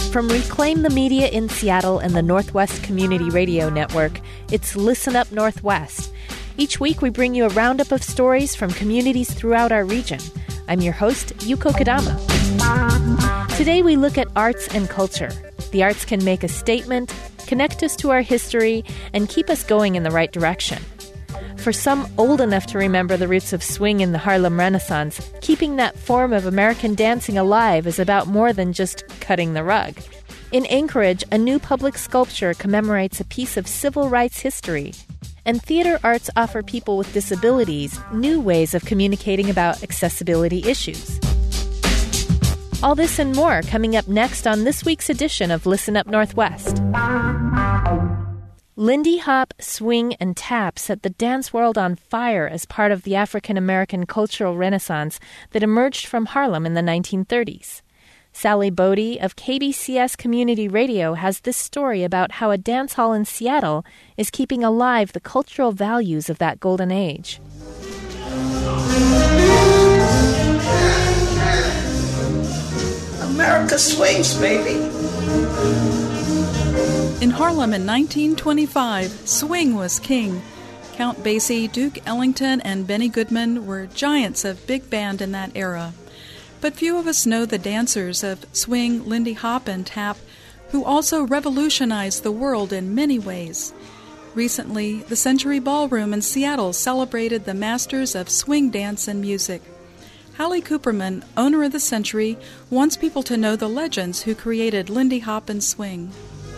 From Reclaim the Media in Seattle and the Northwest Community Radio Network, it's Listen Up Northwest. Each week we bring you a roundup of stories from communities throughout our region. I'm your host, Yuko Kodama. Today we look at arts and culture. The arts can make a statement, connect us to our history, and keep us going in the right direction. For some old enough to remember the roots of swing in the Harlem Renaissance, keeping that form of American dancing alive is about more than just cutting the rug. In Anchorage, a new public sculpture commemorates a piece of civil rights history. And theater arts offer people with disabilities new ways of communicating about accessibility issues. All this and more coming up next on this week's edition of Listen Up Northwest. Lindy Hop, swing, and tap set the dance world on fire as part of the African-American cultural renaissance that emerged from Harlem in the 1930s. Sally Bodie of KBCS Community Radio has this story about how a dance hall in Seattle is keeping alive the cultural values of that golden age. America swings, baby. In Harlem in 1925, swing was king. Count Basie, Duke Ellington, and Benny Goodman were giants of big band in that era. But few of us know the dancers of swing, Lindy Hop, and tap, who also revolutionized the world in many ways. Recently, the Century Ballroom in Seattle celebrated the masters of swing dance and music. Hallie Cooperman, owner of the Century, wants people to know the legends who created Lindy Hop and swing.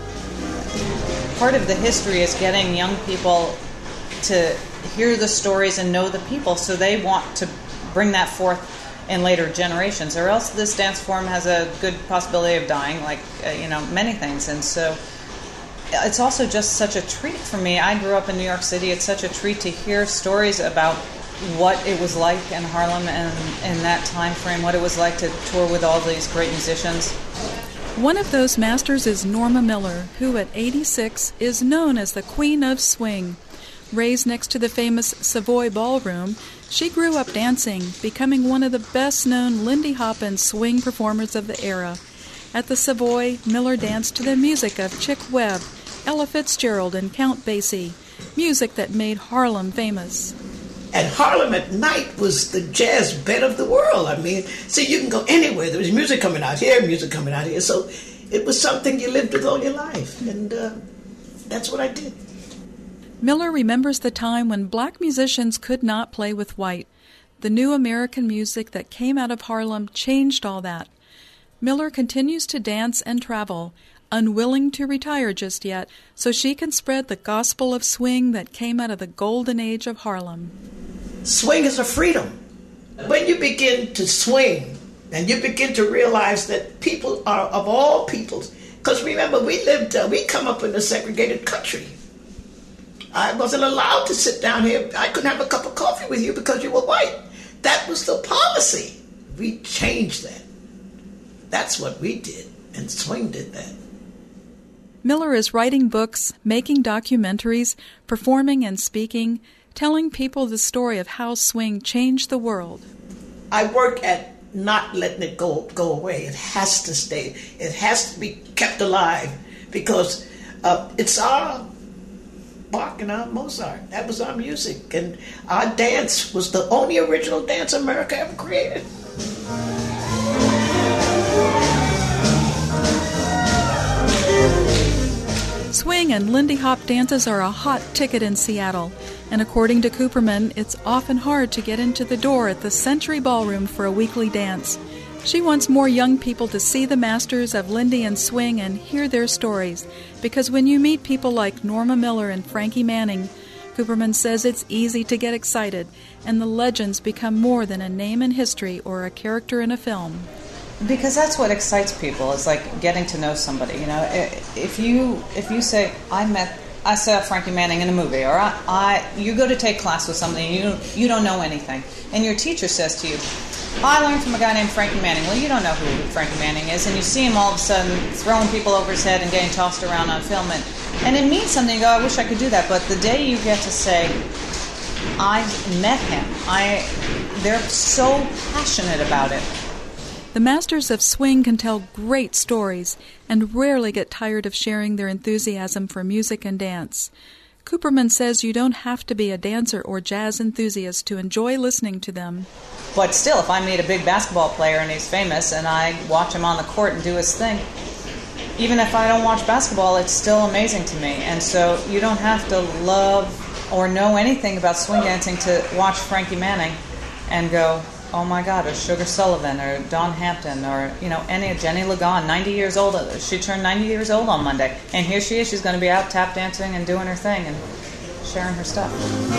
Part of the history is getting young people to hear the stories and know the people, so they want to bring that forth in later generations, or else this dance form has a good possibility of dying, like many things. And so it's also just such a treat for me. I grew up in New York City. It's such a treat to hear stories about what it was like in Harlem and in that time frame, what it was like to tour with all these great musicians. One of those masters is Norma Miller, who at 86 is known as the Queen of Swing. Raised next to the famous Savoy Ballroom, she grew up dancing, becoming one of the best-known Lindy Hop and swing performers of the era. At the Savoy, Miller danced to the music of Chick Webb, Ella Fitzgerald, and Count Basie, music that made Harlem famous. And Harlem at night was the jazz bed of the world. I mean, see, you can go anywhere. There was music coming out here, music coming out here. So it was something you lived with all your life. And that's what I did. Miller remembers the time when black musicians could not play with white. The new American music that came out of Harlem changed all that. Miller continues to dance and travel, unwilling to retire just yet, so she can spread the gospel of swing that came out of the golden age of Harlem. Swing is a freedom. When you begin to swing, and you begin to realize that people are of all peoples, because remember, we come up in a segregated country. I wasn't allowed to sit down here. I couldn't have a cup of coffee with you because you were white. That was the policy. We changed that. That's what we did, and swing did that. Miller is writing books, making documentaries, performing and speaking, telling people the story of how swing changed the world. I work at not letting it go away. It has to stay. It has to be kept alive because it's our Bach and our Mozart. That was our music. And our dance was the only original dance America ever created. Swing and Lindy Hop dances are a hot ticket in Seattle, and according to Cooperman, it's often hard to get into the door at the Century Ballroom for a weekly dance. She wants more young people to see the masters of Lindy and swing and hear their stories, because when you meet people like Norma Miller and Frankie Manning, Cooperman says it's easy to get excited, and the legends become more than a name in history or a character in a film. Because that's what excites people. It's like getting to know somebody. If you say I saw Frankie Manning in a movie, or you go to take class with somebody and you don't know anything, and your teacher says to you, I learned from a guy named Frankie Manning. Well, you don't know who Frankie Manning is, and you see him all of a sudden throwing people over his head and getting tossed around on film, and it means something. You go, I wish I could do that. But the day you get to say, I met him, they're so passionate about it. The masters of swing can tell great stories and rarely get tired of sharing their enthusiasm for music and dance. Cooperman says you don't have to be a dancer or jazz enthusiast to enjoy listening to them. But still, if I meet a big basketball player and he's famous and I watch him on the court and do his thing, even if I don't watch basketball, it's still amazing to me. And so you don't have to love or know anything about swing dancing to watch Frankie Manning and go, oh my God, or Sugar Sullivan, or Dawn Hampton, or, any Jenny Lagan, 90 years old. She turned 90 years old on Monday. And here she is. She's going to be out tap dancing and doing her thing and sharing her stuff.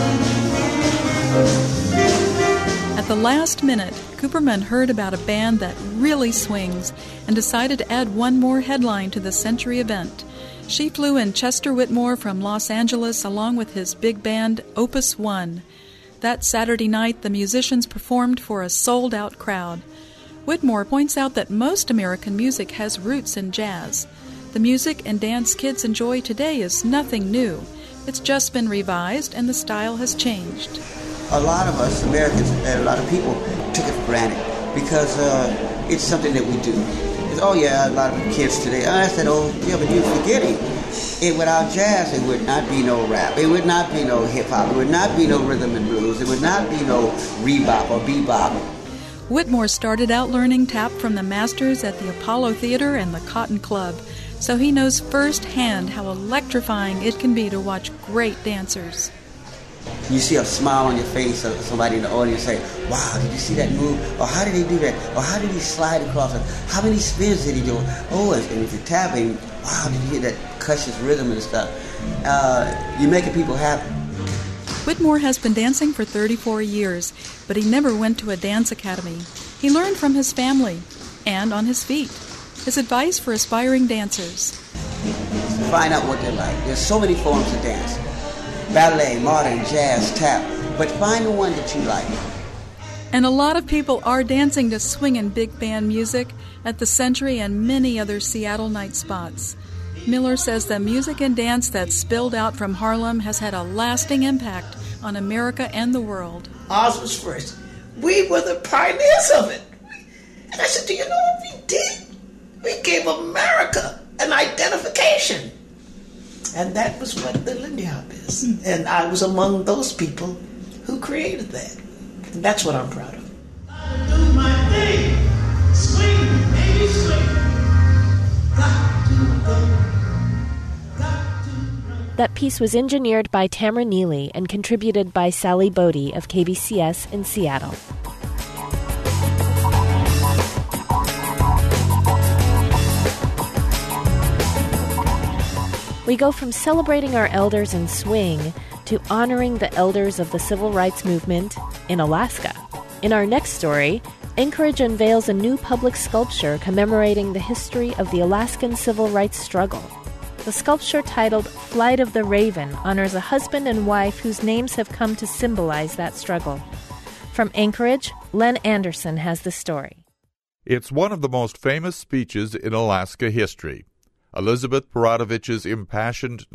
At the last minute, Cooperman heard about a band that really swings and decided to add one more headline to the Century event. She flew in Chester Whitmore from Los Angeles along with his big band, Opus One. That Saturday night, the musicians performed for a sold-out crowd. Whitmore points out that most American music has roots in jazz. The music and dance kids enjoy today is nothing new. It's just been revised and the style has changed. A lot of us Americans and a lot of people took it for granted because it's something that we do. It's, oh yeah, a lot of kids today. I said, oh yeah, but you're forgetting. Without jazz, it would not be no rap. It would not be no hip-hop. It would not be no rhythm and blues. It would not be no rebop or bebop. Whitmore started out learning tap from the masters at the Apollo Theater and the Cotton Club, so he knows firsthand how electrifying it can be to watch great dancers. You see a smile on your face of somebody in the audience say, wow, did you see that move? Or how did he do that? Or how did he slide across it? How many spins did he do? Oh, and if you're tapping, wow, did you hear that cushious rhythm and stuff? You're making people happy. Whitmore has been dancing for 34 years, but he never went to a dance academy. He learned from his family and on his feet. His advice for aspiring dancers: find out what they like. There's so many forms of dance. Ballet, modern, jazz, tap. But find the one that you like. And a lot of people are dancing to swing and big band music at the Century and many other Seattle night spots. Miller says the music and dance that spilled out from Harlem has had a lasting impact on America and the world. Ours was first. We were the pioneers of it. And I said, do you know what we did? We gave America an identification. And that was what the Lindy Hop is. And I was among those people who created that. And that's what I'm proud of. I do my thing. Swing, baby, swing. Got to go. Got to run. That piece was engineered by Tamara Neely and contributed by Sally Bodie of KBCS in Seattle. We go from celebrating our elders in swing to honoring the elders of the civil rights movement in Alaska. In our next story, Anchorage unveils a new public sculpture commemorating the history of the Alaskan civil rights struggle. The sculpture, titled Flight of the Raven, honors a husband and wife whose names have come to symbolize that struggle. From Anchorage, Len Anderson has the story. It's one of the most famous speeches in Alaska history. Elizabeth Baradovich's impassioned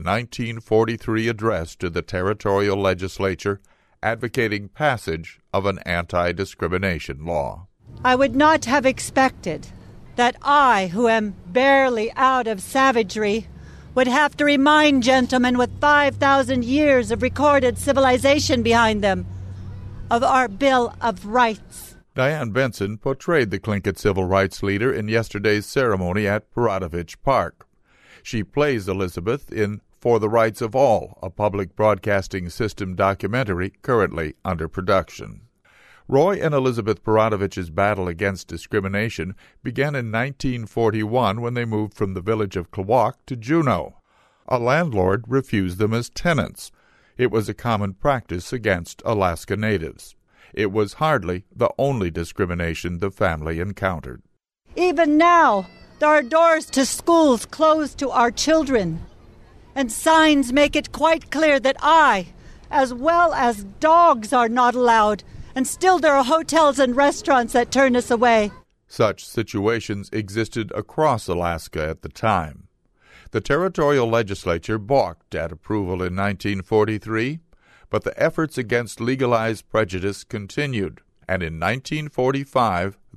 1943 address to the territorial legislature advocating passage of an anti-discrimination law. I would not have expected that I, who am barely out of savagery, would have to remind gentlemen with 5,000 years of recorded civilization behind them of our Bill of Rights. Diane Benson portrayed the Tlingit civil rights leader in yesterday's ceremony at Baradovich Park. She plays Elizabeth in For the Rights of All, a public broadcasting system documentary currently under production. Roy and Elizabeth Baradovich's battle against discrimination began in 1941 when they moved from the village of Klawock to Juneau. A landlord refused them as tenants. It was a common practice against Alaska Natives. It was hardly the only discrimination the family encountered. Even now, there are doors to schools closed to our children, and signs make it quite clear that I, as well as dogs, are not allowed, and still there are hotels and restaurants that turn us away. Such situations existed across Alaska at the time. The territorial legislature balked at approval in 1943, but the efforts against legalized prejudice continued, and in 1945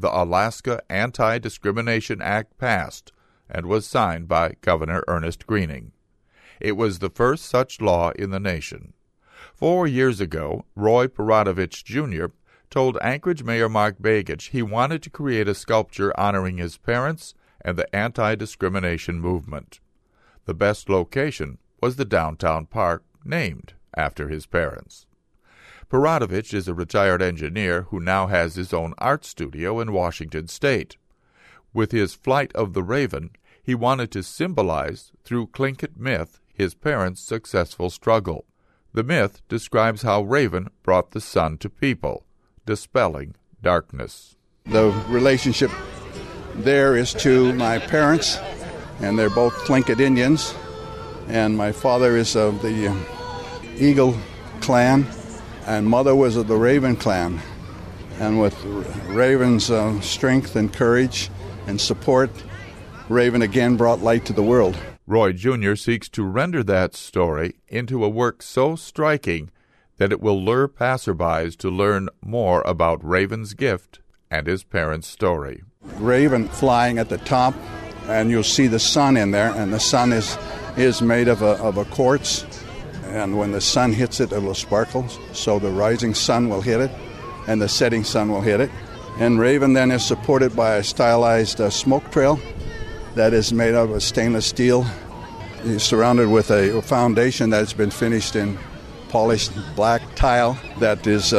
the Alaska Anti-Discrimination Act passed and was signed by Governor Ernest Greening. It was the first such law in the nation. 4 years ago, Roy Perodovich Jr. told Anchorage Mayor Mark Begich he wanted to create a sculpture honoring his parents and the anti-discrimination movement. The best location was the downtown park named after his parents. Perodovich is a retired engineer who now has his own art studio in Washington State. With his Flight of the Raven, he wanted to symbolize, through Tlingit myth, his parents' successful struggle. The myth describes how Raven brought the sun to people, dispelling darkness. The relationship there is to my parents, and they're both Tlingit Indians, and my father is of the Eagle clan, and mother was of the Raven clan. And with Raven's strength and courage and support, Raven again brought light to the world. Roy Jr. seeks to render that story into a work so striking that it will lure passerbys to learn more about Raven's gift and his parents' story. Raven flying at the top, and you'll see the sun in there, and the sun is made of a quartz, and when the sun hits it, it will sparkle, so the rising sun will hit it, and the setting sun will hit it. And Raven then is supported by a stylized smoke trail that is made out of stainless steel. He's surrounded with a foundation that's been finished in polished black tile that is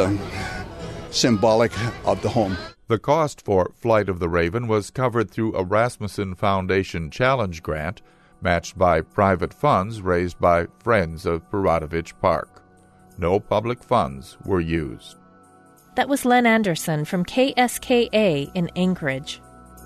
symbolic of the home. The cost for Flight of the Raven was covered through a Rasmussen Foundation Challenge grant, matched by private funds raised by Friends of Perodovich Park. No public funds were used. That was Len Anderson from KSKA in Anchorage.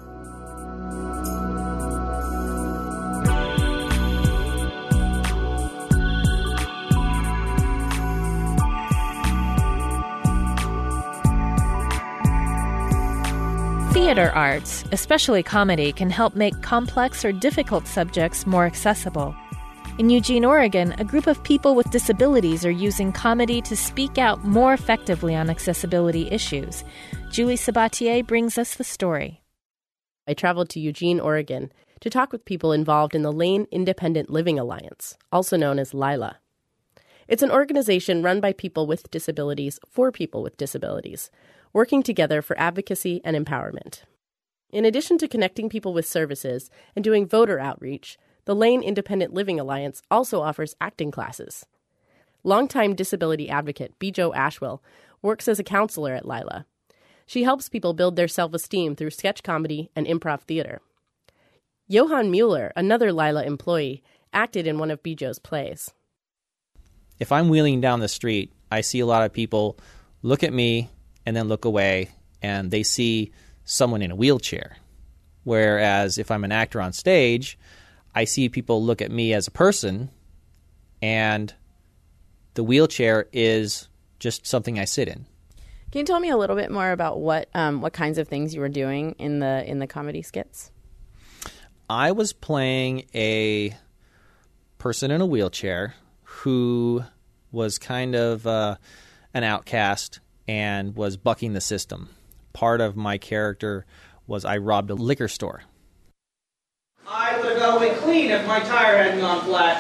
Theater arts, especially comedy, can help make complex or difficult subjects more accessible. In Eugene, Oregon, a group of people with disabilities are using comedy to speak out more effectively on accessibility issues. Julie Sabatier brings us the story. I traveled to Eugene, Oregon, to talk with people involved in the Lane Independent Living Alliance, also known as LILA. It's an organization run by people with disabilities for people with disabilities, working together for advocacy and empowerment. In addition to connecting people with services and doing voter outreach, the Lane Independent Living Alliance also offers acting classes. Longtime disability advocate Bijo Ashwell works as a counselor at LILA. She helps people build their self-esteem through sketch comedy and improv theater. Johan Mueller, another LILA employee, acted in one of Bijo's plays. If I'm wheeling down the street, I see a lot of people look at me and then look away, and they see someone in a wheelchair. Whereas if I'm an actor on stage, I see people look at me as a person, and the wheelchair is just something I sit in. Can you tell me a little bit more about what kinds of things you were doing in the comedy skits? I was playing a person in a wheelchair who was kind of an outcast and was bucking the system. Part of my character was I robbed a liquor store. I would have got away clean if my tire hadn't gone flat.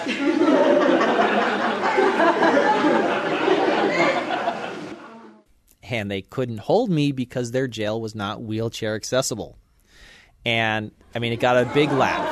And they couldn't hold me because their jail was not wheelchair accessible. And, I mean, it got a big laugh.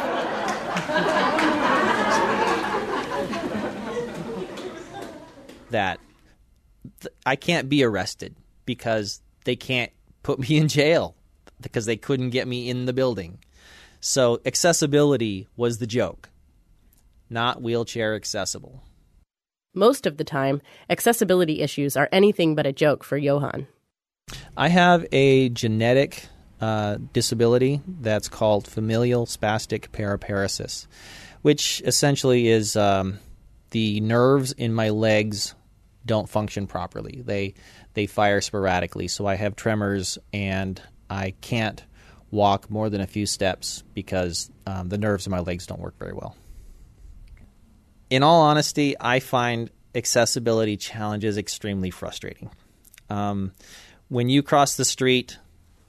That I can't be arrested because they can't put me in jail because they couldn't get me in the building. So accessibility was the joke, not wheelchair accessible. Most of the time, accessibility issues are anything but a joke for Johan. I have a genetic disability that's called familial spastic paraparesis, which essentially is the nerves in my legs don't function properly. They fire sporadically, so I have tremors and I can't walk more than a few steps because the nerves in my legs don't work very well. In all honesty, I find accessibility challenges extremely frustrating. When you cross the street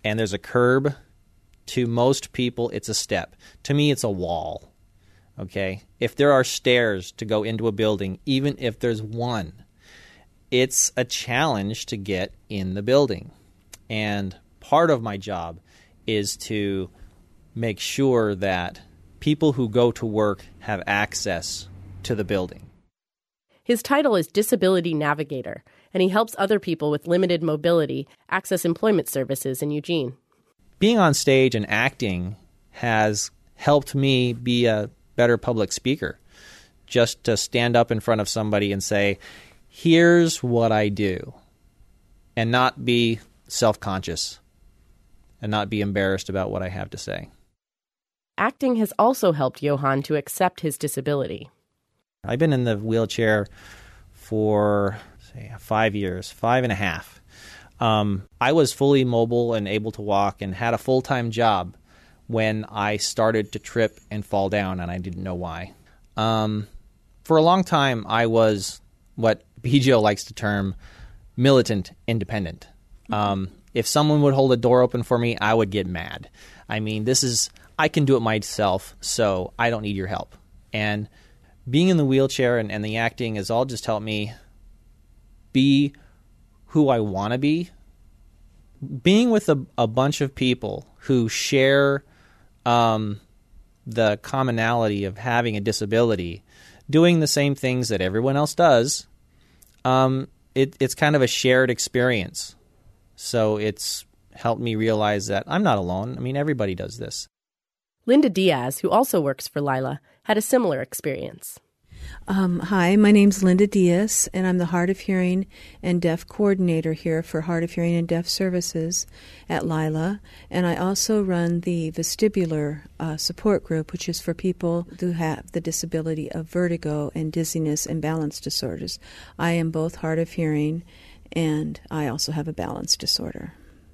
and there's a curb, to most people it's a step. To me, it's a wall. Okay? If there are stairs to go into a building, even if there's one, it's a challenge to get in the building. And part of my job is to make sure that people who go to work have access to the building. His title is Disability Navigator, and he helps other people with limited mobility access employment services in Eugene. Being on stage and acting has helped me be a better public speaker. Just to stand up in front of somebody and say, here's what I do, and not be self-conscious and not be embarrassed about what I have to say. Acting has also helped Johan to accept his disability. I've been in the wheelchair for, 5 years, 5.5. I was fully mobile and able to walk and had a full-time job when I started to trip and fall down, and I didn't know why. For a long time, I was what BJO likes to term militant independent. If someone would hold a door open for me, I would get mad. I mean, I can do it myself, so I don't need your help. And being in the wheelchair and the acting has all just helped me be who I want to be. Being with a bunch of people who share the commonality of having a disability, doing the same things that everyone else does, it's kind of a shared experience. So it's helped me realize that I'm not alone. I mean, everybody does this. Linda Diaz, who also works for Lila, had a similar experience. Hi, my name's Linda Diaz, and I'm the Hard of Hearing and Deaf Coordinator here for Hard of Hearing and Deaf Services at Lila. And I also run the Vestibular Support Group, which is for people who have the disability of vertigo and dizziness and balance disorders. I am both hard of hearing, and I also have a balance disorder.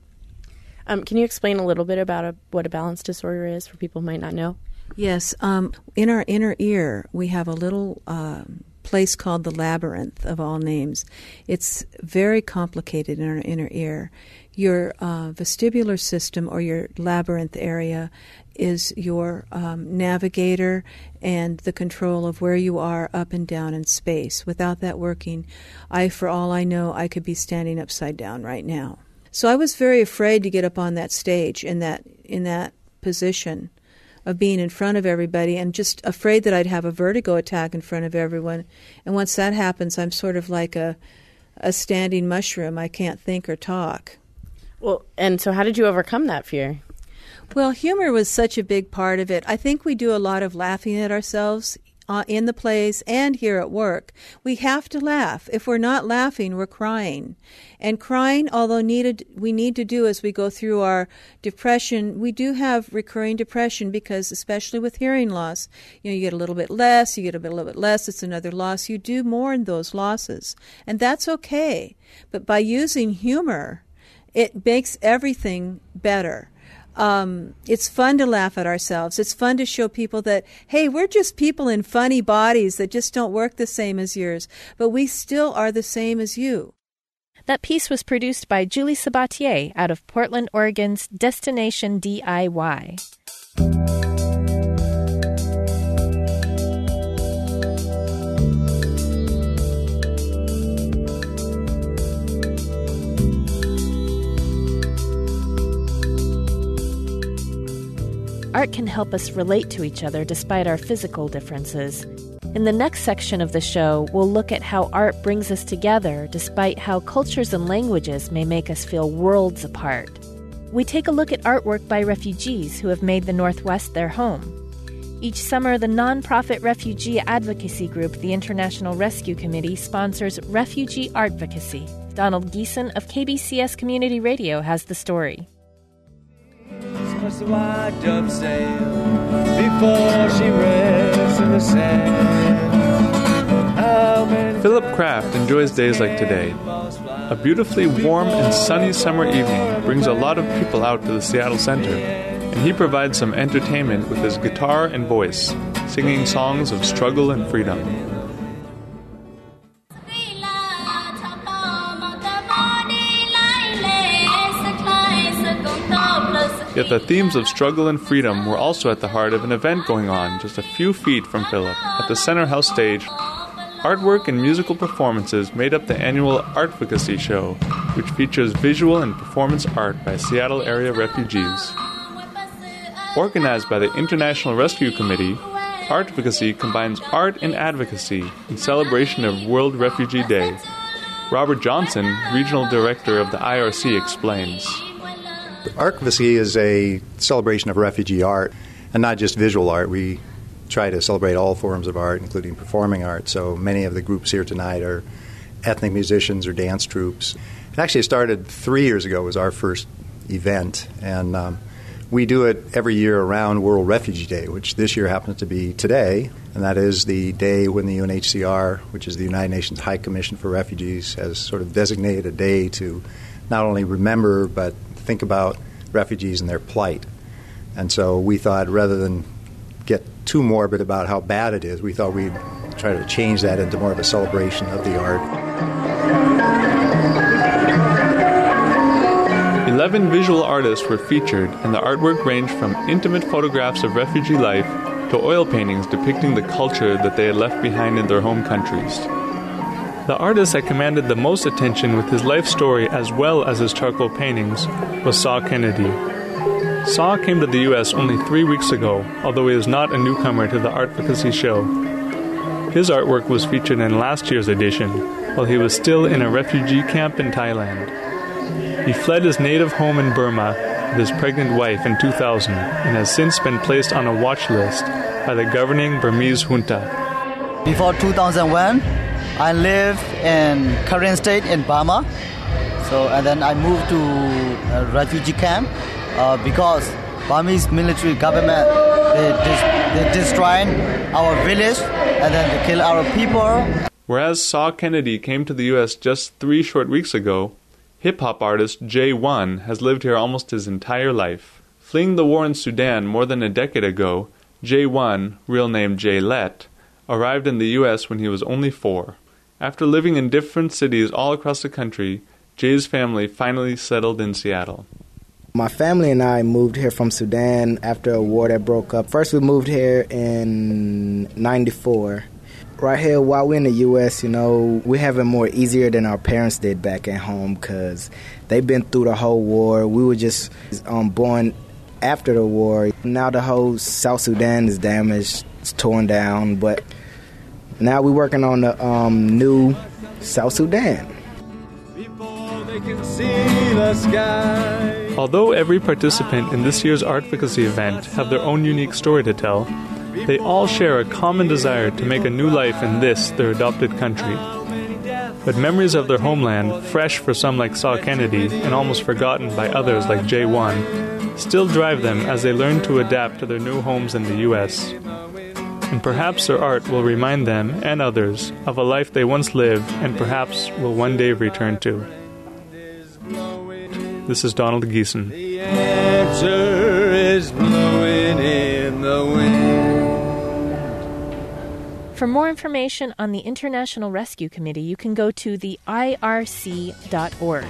Can you explain a little bit about what a balance disorder is for people who might not know? Yes. In our inner ear, we have a little place called the labyrinth of all names. It's very complicated in our inner ear. Your vestibular system, or your labyrinth area, is your navigator and the control of where you are up and down in space. Without that working, for all I know, I could be standing upside down right now. So I was very afraid to get up on that stage in that position of being in front of everybody, and just afraid that I'd have a vertigo attack in front of everyone. And once that happens, I'm sort of like a standing mushroom. I can't think or talk. Well, and so how did you overcome that fear? Well, humor was such a big part of it. I think we do a lot of laughing at ourselves in the plays and here at work. We have to laugh. If we're not laughing, we're crying. And crying, although we need to do as we go through our depression, we do have recurring depression because, especially with hearing loss, you get a little bit less, you get a little bit less, it's another loss. You do mourn those losses. And that's okay. But by using humor, it makes everything better. It's fun to laugh at ourselves. It's fun to show people that, hey, we're just people in funny bodies that just don't work the same as yours, but we still are the same as you. That piece was produced by Julie Sabatier out of Portland, Oregon's Destination DIY. Art can help us relate to each other despite our physical differences. In the next section of the show, we'll look at how art brings us together despite how cultures and languages may make us feel worlds apart. We take a look at artwork by refugees who have made the Northwest their home. Each summer, the nonprofit refugee advocacy group, the International Rescue Committee, sponsors Refugee Artvocacy. Donald Geeson of KBCS Community Radio has the story. Must the white dove sail before she rests in the sand? Philip Kraft enjoys days like today. A beautifully warm and sunny summer evening brings a lot of people out to the Seattle Center, and he provides some entertainment with his guitar and voice, singing songs of struggle and freedom. Yet the themes of struggle and freedom were also at the heart of an event going on just a few feet from Philip at the Center House stage. Artwork and musical performances made up the annual Artvocacy Show, which features visual and performance art by Seattle area refugees. Organized by the International Rescue Committee, Artvocacy combines art and advocacy in celebration of World Refugee Day. Robert Johnson, Regional Director of the IRC, explains. Artvocacy is a celebration of refugee art, and not just visual art. We try to celebrate all forms of art, including performing art. So many of the groups here tonight are ethnic musicians or dance troupes. It actually started 3 years ago, was our first event, and we do it every year around World Refugee Day, which this year happens to be today, and that is the day when the UNHCR, which is the United Nations High Commission for Refugees, has sort of designated a day to not only remember but think about refugees and their plight. And so we thought, rather than get too morbid about how bad it is, we thought we'd try to change that into more of a celebration of the art. 11 visual artists were featured, and the artwork ranged from intimate photographs of refugee life to oil paintings depicting the culture that they had left behind in their home countries. The artist that commanded the most attention with his life story as well as his charcoal paintings was Saw Kennedy. Saw came to the U.S. only 3 weeks ago, although he is not a newcomer to the Artvocacy Show. His artwork was featured in last year's edition, while he was still in a refugee camp in Thailand. He fled his native home in Burma with his pregnant wife in 2000 and has since been placed on a watch list by the governing Burmese junta. Before 2001, I lived in Karen State in Burma. And then I moved to a refugee camp because Burmese military government, they destroyed our village and then they kill our people. Whereas Saw Kennedy came to the U.S. just 3 short weeks ago, hip-hop artist J1 has lived here almost his entire life. Fleeing the war in Sudan more than a decade ago, J1, real name Jay Lett, arrived in the U.S. when he was only 4. After living in different cities all across the country, Jay's family finally settled in Seattle. My family and I moved here from Sudan after a war that broke up. First we moved here in 94. Right here, while we're in the U.S., we have it more easier than our parents did back at home because they've been through the whole war. We were just born after the war. Now the whole South Sudan is damaged, it's torn down, but now we're working on the new South Sudan. They can see the sky. Although every participant in this year's Artvocacy event have their own unique story to tell, they all share a common desire to make a new life in this, their adopted country. But memories of their homeland, fresh for some like Saw Kennedy and almost forgotten by others like J1, still drive them as they learn to adapt to their new homes in the U.S. And perhaps their art will remind them and others of a life they once lived and perhaps will one day return to. This is Donald Geeson. The answer is blowing in the wind. For more information on the International Rescue Committee, you can go to the IRC.org.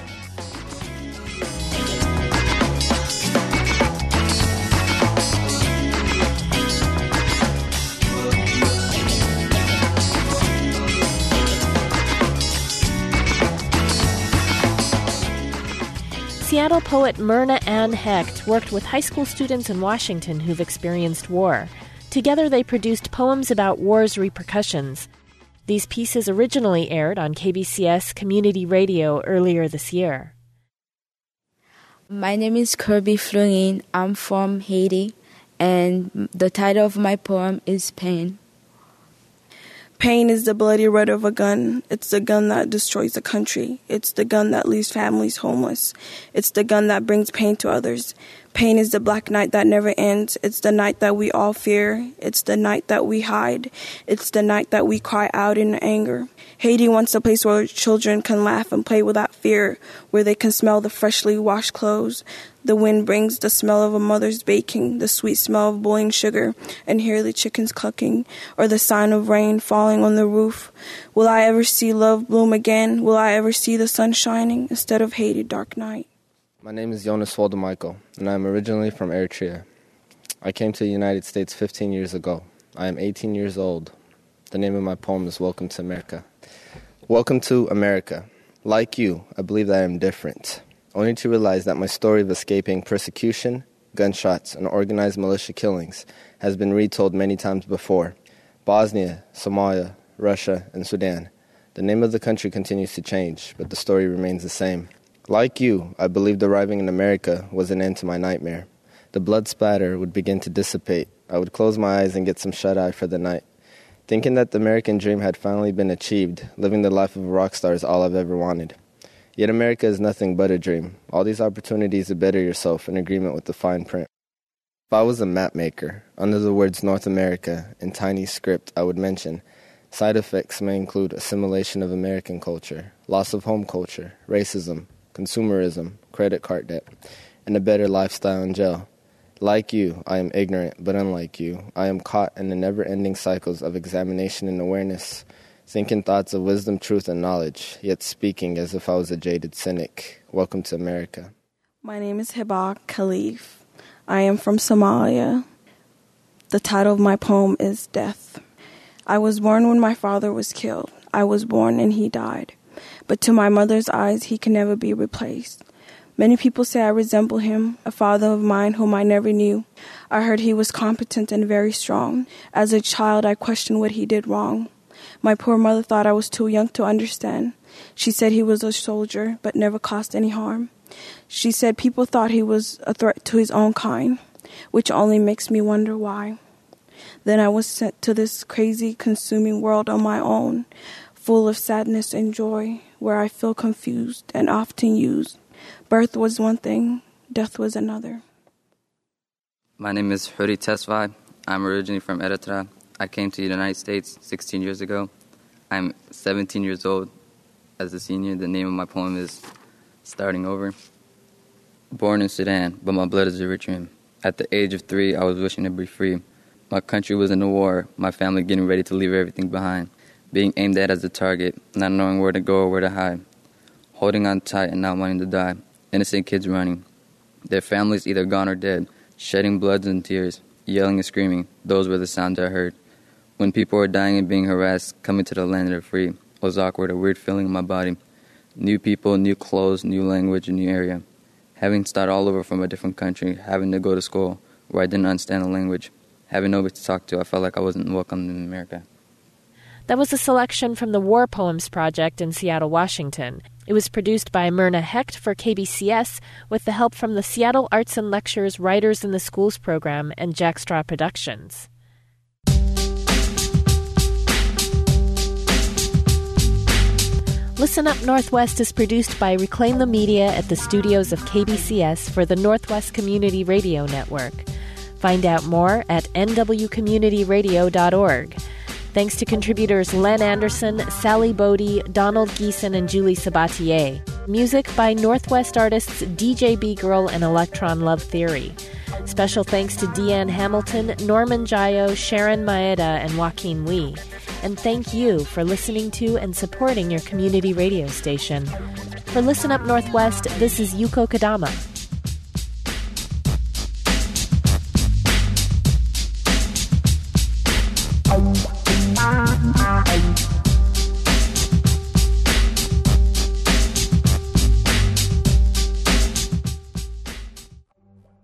Seattle poet Myrna Ann Hecht worked with high school students in Washington who've experienced war. Together they produced poems about war's repercussions. These pieces originally aired on KBCS Community Radio earlier this year. My name is Kirby Flungin. I'm from Haiti, and the title of my poem is Pain. Pain is the bloody red of a gun. It's the gun that destroys a country. It's the gun that leaves families homeless. It's the gun that brings pain to others. Pain is the black night that never ends. It's the night that we all fear. It's the night that we hide. It's the night that we cry out in anger. Haiti wants a place where children can laugh and play without fear, where they can smell the freshly washed clothes. The wind brings the smell of a mother's baking, the sweet smell of boiling sugar, and hear the chickens clucking, or the sound of rain falling on the roof. Will I ever see love bloom again? Will I ever see the sun shining instead of hated dark night? My name is Jonas Woldemichael, and I am originally from Eritrea. I came to the United States 15 years ago. I am 18 years old. The name of my poem is Welcome to America. Welcome to America. Like you, I believe that I am different, only to realize that my story of escaping persecution, gunshots, and organized militia killings has been retold many times before. Bosnia, Somalia, Russia, and Sudan. The name of the country continues to change, but the story remains the same. Like you, I believed arriving in America was an end to my nightmare. The blood splatter would begin to dissipate. I would close my eyes and get some shut-eye for the night. Thinking that the American dream had finally been achieved, living the life of a rock star is all I've ever wanted. Yet America is nothing but a dream. All these opportunities to better yourself in agreement with the fine print. If I was a map maker, under the words North America in tiny script, I would mention side effects may include assimilation of American culture, loss of home culture, racism, consumerism, credit card debt, and a better lifestyle in jail. Like you, I am ignorant, but unlike you, I am caught in the never-ending cycles of examination and awareness, thinking thoughts of wisdom, truth, and knowledge, yet speaking as if I was a jaded cynic. Welcome to America. My name is Hibah Khalif. I am from Somalia. The title of my poem is Death. I was born when my father was killed. I was born and he died. But to my mother's eyes, he can never be replaced. Many people say I resemble him, a father of mine whom I never knew. I heard he was competent and very strong. As a child, I questioned what he did wrong. My poor mother thought I was too young to understand. She said he was a soldier, but never caused any harm. She said people thought he was a threat to his own kind, which only makes me wonder why. Then I was sent to this crazy, consuming world on my own, full of sadness and joy, where I feel confused and often used. Birth was one thing, death was another. My name is Huri Tesfai. I'm originally from Eritrea. I came to the United States 16 years ago. I'm 17 years old. As a senior, the name of my poem is Starting Over. Born in Sudan, but my blood is Eritrean. At the age of 3, I was wishing to be free. My country was in a war, my family getting ready to leave everything behind, being aimed at as a target, not knowing where to go or where to hide, holding on tight and not wanting to die, innocent kids running, their families either gone or dead, shedding blood and tears, yelling and screaming. Those were the sounds I heard. When people were dying and being harassed, coming to the land of the free was awkward, a weird feeling in my body. New people, new clothes, new language, a new area. Having to start all over from a different country, having to go to school where I didn't understand the language, having nobody to talk to, I felt like I wasn't welcome in America. That was a selection from the War Poems Project in Seattle, Washington. It was produced by Myrna Hecht for KBCS with the help from the Seattle Arts and Lectures Writers in the Schools program and Jack Straw Productions. Listen Up Northwest is produced by Reclaim the Media at the studios of KBCS for the Northwest Community Radio Network. Find out more at nwcommunityradio.org. Thanks to contributors Len Anderson, Sally Bodie, Donald Geeson, and Julie Sabatier. Music by Northwest artists DJ B-Girl and Electron Love Theory. Special thanks to Deanne Hamilton, Norman Jayo, Sharon Maeda, and Joaquin Wee. And thank you for listening to and supporting your community radio station. For Listen Up Northwest, this is Yuko Kadama.